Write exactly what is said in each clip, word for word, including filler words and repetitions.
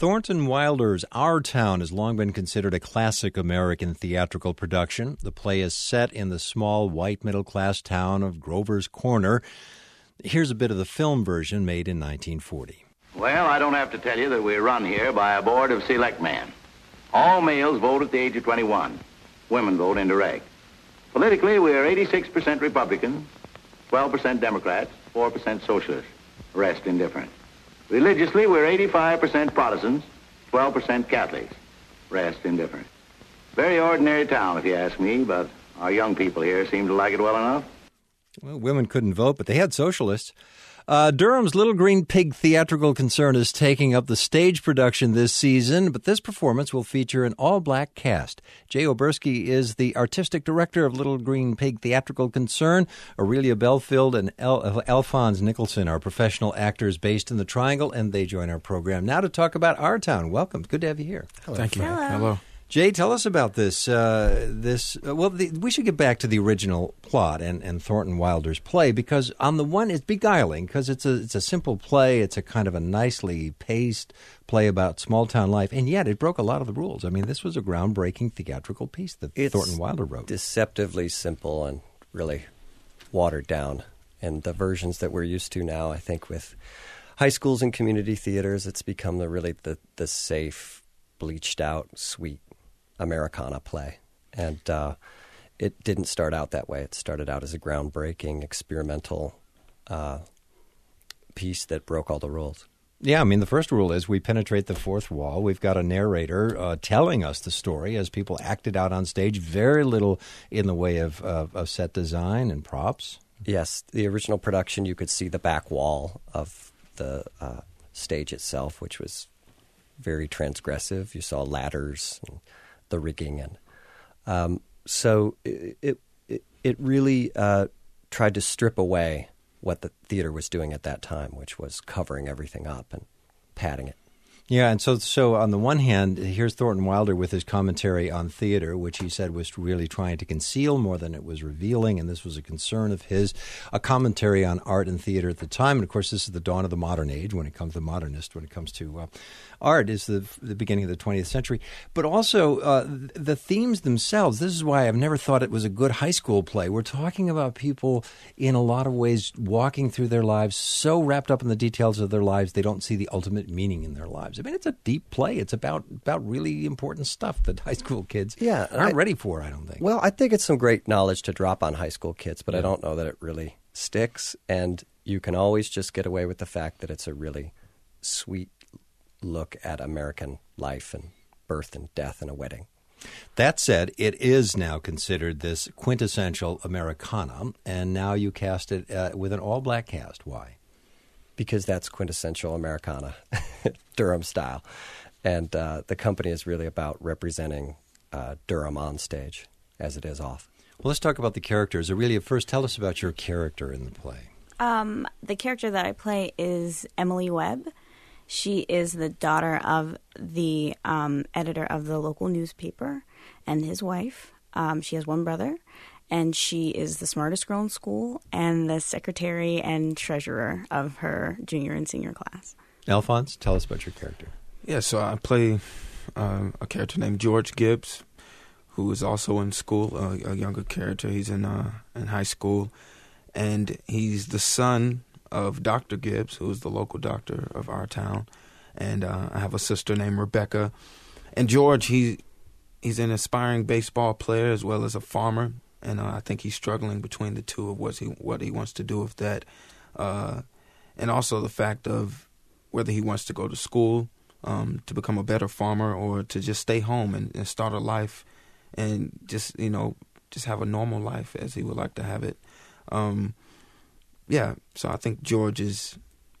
Thornton Wilder's Our Town has long been considered a classic American theatrical production. The play is set in the small white middle-class town of Grover's Corner. Here's a bit of the film version made in nineteen forty. Well, I don't have to tell you that we're run here by a board of selectmen. All males vote at the age of twenty-one. Women vote indirect. Politically, we're eighty-six percent Republican, twelve percent Democrats, four percent Socialists, the rest indifferent. Religiously, we're eighty-five percent Protestants, twelve percent Catholics, rest indifferent. Very ordinary town, if you ask me, but our young people here seem to like it well enough. Well, women couldn't vote, but they had socialists. Uh, Durham's Little Green Pig theatrical concern is taking up the stage production this season, but this performance will feature an all-black cast. Jay Oberski is the artistic director of Little Green Pig theatrical concern. Aurelia Belfield and El- Alphonse Nicholson are professional actors based in the Triangle, and they join our program now to talk about Our Town. Welcome. Good to have you here. Hello. Thank you. Hello. Hello. Jay, tell us about this. Uh, this uh, well, the, we should get back to the original plot and, and Thornton Wilder's play, because on the one, it's beguiling because it's a it's a simple play. It's a kind of a nicely paced play about small town life, and yet it broke a lot of the rules. I mean, this was a groundbreaking theatrical piece that It's Thornton Wilder wrote. Deceptively simple and really watered down. And the versions that we're used to now, I think, with high schools and community theaters, it's become the really the the safe, bleached out, sweet Americana play. And uh, it didn't start out that way. It started out as a groundbreaking, experimental uh, piece that broke all the rules. Yeah, I mean, the first rule is we penetrate the fourth wall. We've got a narrator uh, telling us the story as people act it out on stage. Very little in the way of, of, of set design and props. Yes, the original production, you could see the back wall of the uh, stage itself, which was very transgressive. You saw ladders and the rigging, and um, so it it, it really uh, tried to strip away what the theater was doing at that time, which was covering everything up and padding it. Yeah, and so so on the one hand, here's Thornton Wilder with his commentary on theater, which he said was really trying to conceal more than it was revealing, and this was a concern of his, a commentary on art and theater at the time. And, of course, this is the dawn of the modern age when it comes to modernist, when it comes to uh, art, is the, the beginning of the twentieth century. But also uh, the themes themselves, this is why I've never thought it was a good high school play. We're talking about people in a lot of ways walking through their lives so wrapped up in the details of their lives they don't see the ultimate meaning in their lives. I mean, it's a deep play. It's about about really important stuff that high school kids yeah, aren't I, ready for, I don't think. Well, I think it's some great knowledge to drop on high school kids, but yeah. I don't know that it really sticks. And you can always just get away with the fact that it's a really sweet look at American life and birth and death and a wedding. That said, it is now considered this quintessential Americana, and now you cast it uh, with an all-black cast. Why? Because that's quintessential Americana, Durham style. And uh, the company is really about representing uh, Durham on stage as it is off. Well, let's talk about the characters. Aurelia, first tell us about your character in the play. Um, the character that I play is Emily Webb. She is the daughter of the um, editor of the local newspaper and his wife. Um, she has one brother. And she is the smartest girl in school and the secretary and treasurer of her junior and senior class. Alphonse, tell us about your character. Yeah, so I play uh, a character named George Gibbs, who is also in school, uh, a younger character. He's in uh, in high school, and he's the son of Doctor Gibbs, who is the local doctor of our town. And uh, I have a sister named Rebecca. And George, he he's an aspiring baseball player as well as a farmer. And uh, I think he's struggling between the two of what he what he wants to do with that, uh, and also the fact of whether he wants to go to school um, to become a better farmer or to just stay home and, and start a life and just you know just have a normal life as he would like to have it. Um, yeah, so I think George is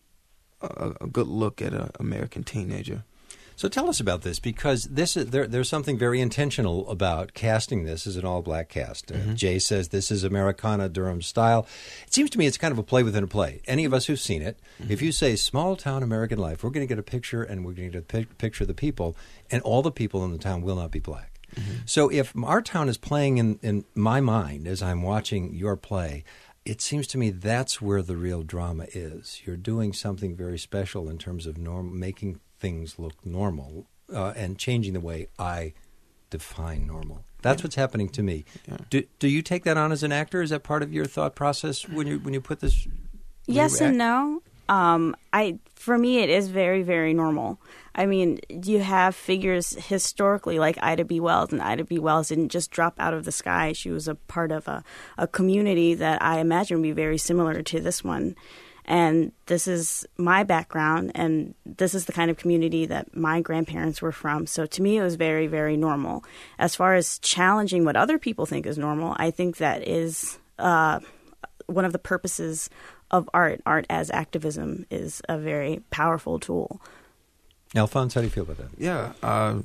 a, a good look at an American teenager. So tell us about this, because this is, there, there's something very intentional about casting this as an all-black cast. Uh, Mm-hmm. Jay says this is Americana Durham style. It seems to me it's kind of a play within a play. Any of us who've seen it, mm-hmm. if you say small-town American life, we're going to get a picture, and we're going to get a pic- picture of the people, and all the people in the town will not be black. Mm-hmm. So if our town is playing in, in my mind as I'm watching your play, it seems to me that's where the real drama is. You're doing something very special in terms of norm, making things look normal uh, and changing the way I define normal. That's yeah. what's happening to me. Yeah. Do do you take that on as an actor? Is that part of your thought process when you when you put this? Yes and no. Um, I for me, it is very, very normal. I mean, you have figures historically like Ida B. Wells, and Ida B. Wells didn't just drop out of the sky. She was a part of a, a community that I imagine would be very similar to this one. And this is my background, and this is the kind of community that my grandparents were from. So to me, it was very, very normal. As far as challenging what other people think is normal, I think that is uh, one of the purposes of art. Art as activism is a very powerful tool. Alphonse, how do you feel about that? Yeah, uh,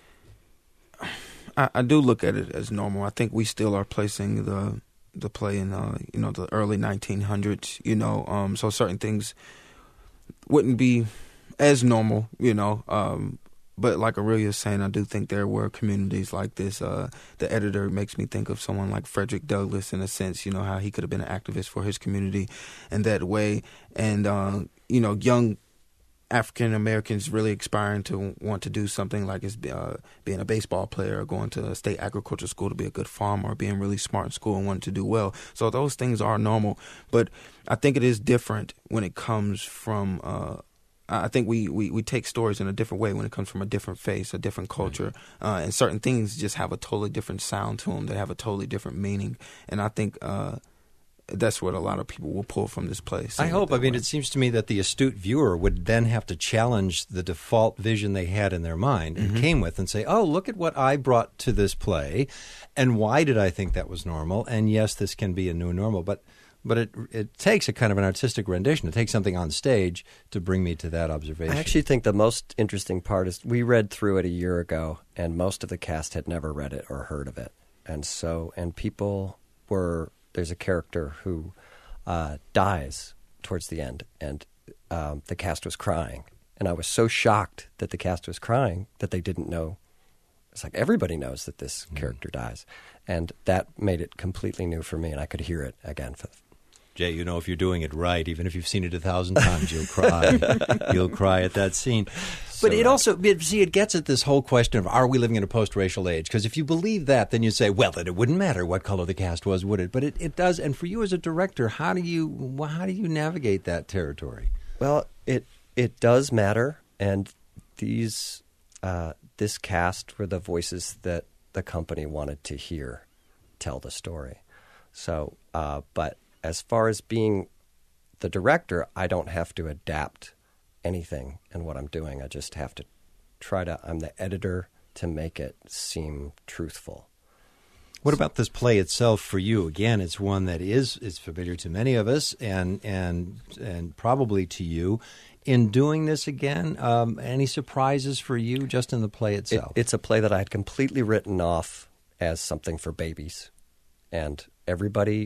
I, I do look at it as normal. I think we still are placing the the play in uh, you know the early nineteen hundreds. You know, um, so certain things wouldn't be as normal. You know, um, but like Aurelia is saying, I do think there were communities like this. Uh, the editor makes me think of someone like Frederick Douglass in a sense. You know, how he could have been an activist for his community in that way, and uh, you know, young African Americans really aspiring to want to do something like it's, uh, being a baseball player or going to a state agriculture school to be a good farmer or being really smart in school and wanting to do well. So those things are normal. But I think it is different when it comes from uh, – I think we, we, we take stories in a different way when it comes from a different face, a different culture. Uh, and certain things just have a totally different sound to them. They have a totally different meaning. And I think uh, – that's what a lot of people will pull from this place. I hope. I mean, way. It seems to me that the astute viewer would then have to challenge the default vision they had in their mind and mm-hmm. came with and say, oh, look at what I brought to this play, and why did I think that was normal? And yes, this can be a new normal, but but it it takes a kind of an artistic rendition. It takes something on stage to bring me to that observation. I actually think the most interesting part is we read through it a year ago, and most of the cast had never read it or heard of it. And so, and people were... There's a character who uh, dies towards the end, and um, the cast was crying. And I was so shocked that the cast was crying that they didn't know. It's like everybody knows that this mm. character dies. And that made it completely new for me, and I could hear it again. For Jay, you know if you're doing it right, even if you've seen it a thousand times, you'll cry. You'll cry at that scene. But so it right. also, see, it gets at this whole question of, are we living in a post-racial age? Because if you believe that, then you say, well, then it wouldn't matter what color the cast was, would it? But it, it does. And for you as a director, how do you how do you navigate that territory? Well, it it does matter. And these uh, this cast were the voices that the company wanted to hear tell the story. So, uh, but as far as being the director, I don't have to adapt anything in what I'm doing. I just have to try to, I'm the editor to make it seem truthful. What about this play itself for you? Again, it's one that is is familiar to many of us and and and probably to you. In doing this again, um, any surprises for you just in the play itself? It, it's a play that I had completely written off as something for babies. And everybody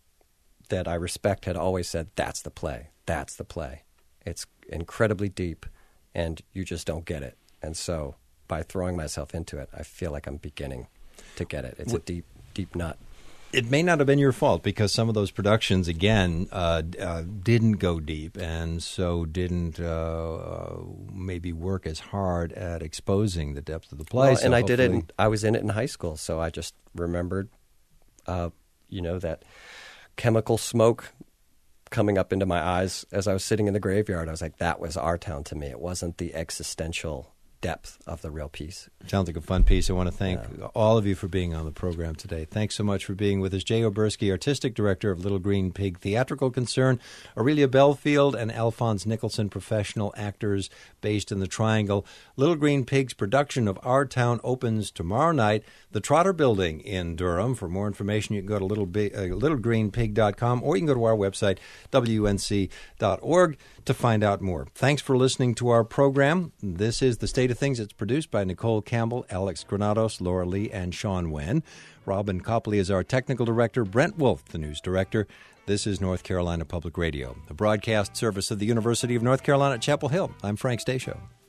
that I respect had always said, that's the play, that's the play. It's incredibly deep, and you just don't get it. And so by throwing myself into it, I feel like I'm beginning to get it. It's a deep, deep nut. It may not have been your fault because some of those productions, again, uh, uh, didn't go deep and so didn't uh, maybe work as hard at exposing the depth of the play. Well, so and I did it. In, I was in it in high school, so I just remembered, uh, you know, that chemical smoke coming up into my eyes as I was sitting in the graveyard. I was like, that was Our Town to me. It wasn't the existential depth of the real piece. Sounds like a fun piece. I want to thank yeah. all of you for being on the program today. Thanks so much for being with us. Jay Oberski, Artistic Director of Little Green Pig Theatrical Concern, Aurelia Belfield and Alphonse Nicholson, professional actors based in the Triangle. Little Green Pig's production of Our Town opens tomorrow night, the Trotter Building in Durham. For more information, you can go to little, big, uh, little green pig dot com or you can go to our website, W N C dot org, to find out more. Thanks for listening to our program. This is The State of Things. It's produced by Nicole Campbell, Alex Granados, Laura Lee, and Sean Wen. Robin Copley is our technical director. Brent Wolf, the news director. This is North Carolina Public Radio, a broadcast service of the University of North Carolina at Chapel Hill. I'm Frank Stasio.